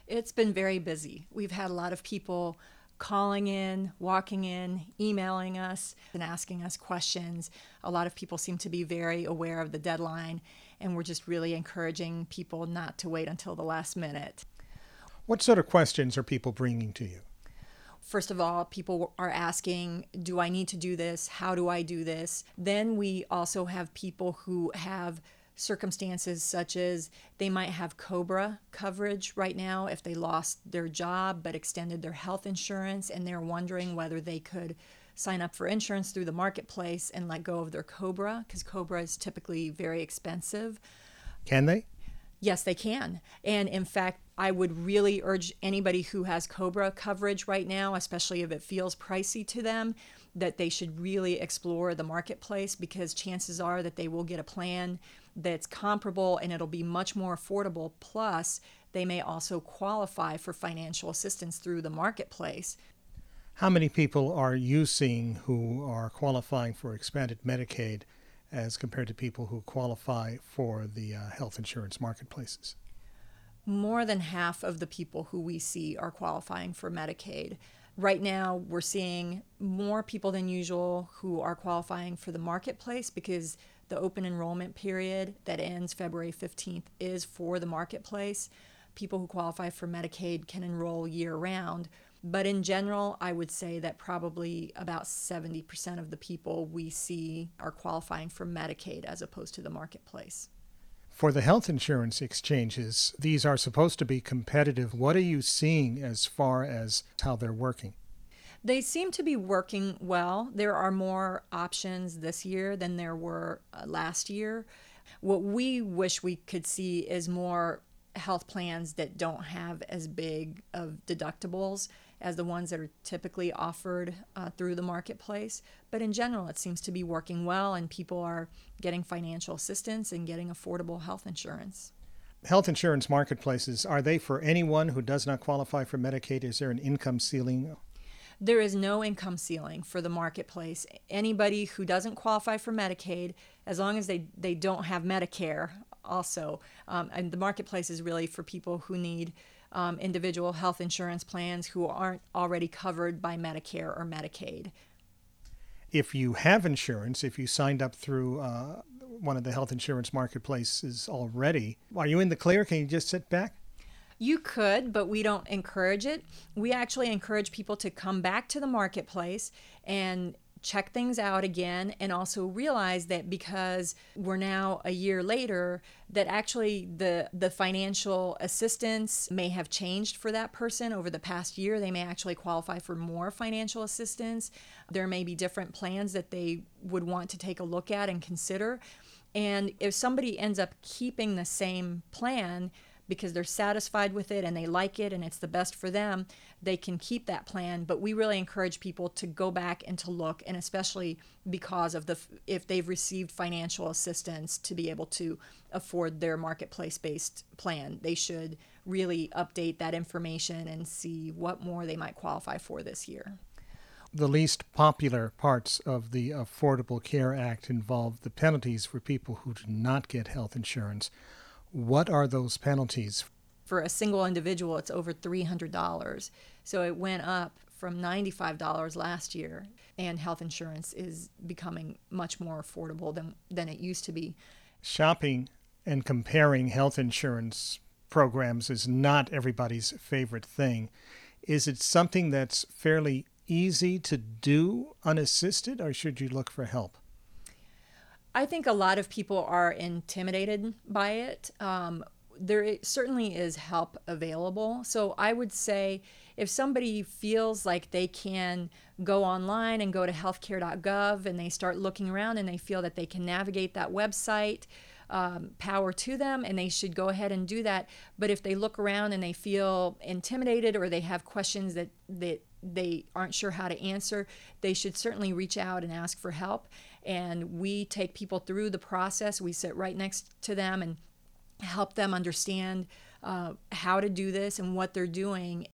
It's been very busy. We've had a lot of people calling in, walking in, emailing us, and asking us questions. A lot of people seem to be very aware of the deadline, and we're just really encouraging people not to wait until the last minute. What sort of questions are people bringing to you? First of all, people are asking, do I need to do this? How do I do this? Then we also have people who have circumstances such as they might have COBRA coverage right now if they lost their job but extended their health insurance, and they're wondering whether they could sign up for insurance through the marketplace and let go of their COBRA, because COBRA is typically very expensive. Can they? Yes, they can. And in fact, I would really urge anybody who has COBRA coverage right now, especially if it feels pricey to them, that they should really explore the marketplace, because chances are that they will get a plan that's comparable and it'll be much more affordable. Plus, they may also qualify for financial assistance through the marketplace. How many people are you seeing who are qualifying for expanded Medicaid as compared to people who qualify for the health insurance marketplaces? More than half of the people who we see are qualifying for Medicaid. Right now, we're seeing more people than usual who are qualifying for the marketplace, because the open enrollment period that ends February 15th is for the marketplace. People who qualify for Medicaid can enroll year-round. But in general, I would say that probably about 70% of the people we see are qualifying for Medicaid as opposed to the marketplace. For the health insurance exchanges, these are supposed to be competitive. What are you seeing as far as how they're working? They seem to be working well. There are more options this year than there were last year. What we wish we could see is more health plans that don't have as big of deductibles as the ones that are typically offered through the marketplace. But in general, it seems to be working well, and people are getting financial assistance and getting affordable health insurance. Health insurance marketplaces, are they for anyone who does not qualify for Medicaid? Is there an income ceiling? There is no income ceiling for the marketplace. Anybody who doesn't qualify for Medicaid, as long as they don't have Medicare also, and the marketplace is really for people who need individual health insurance plans who aren't already covered by Medicare or Medicaid. If you have insurance, if you signed up through one of the health insurance marketplaces already, are you in the clear? Can you just sit back? You could, but we don't encourage it. We actually encourage people to come back to the marketplace and check things out again, and also realize that because we're now a year later, that actually the financial assistance may have changed for that person over the past year. They may actually qualify for more financial assistance. There may be different plans that they would want to take a look at and consider. And if somebody ends up keeping the same plan because they're satisfied with it and they like it and it's the best for them, they can keep that plan. But we really encourage people to go back and to look, and especially because of if they've received financial assistance to be able to afford their marketplace-based plan, they should really update that information and see what more they might qualify for this year. The least popular parts of the Affordable Care Act involve the penalties for people who do not get health insurance. What are those penalties? For a single individual, it's over $300. So it went up from $95 last year, and health insurance is becoming much more affordable than it used to be. Shopping and comparing health insurance programs is not everybody's favorite thing. Is it something that's fairly easy to do unassisted, or should you look for help? I think a lot of people are intimidated by it. There certainly is help available. So I would say if somebody feels like they can go online and go to healthcare.gov and they start looking around and they feel that they can navigate that website, power to them, and they should go ahead and do that. But if they look around and they feel intimidated or they have questions that they aren't sure how to answer, they should certainly reach out and ask for help. And we take people through the process. We sit right next to them and help them understand how to do this and what they're doing.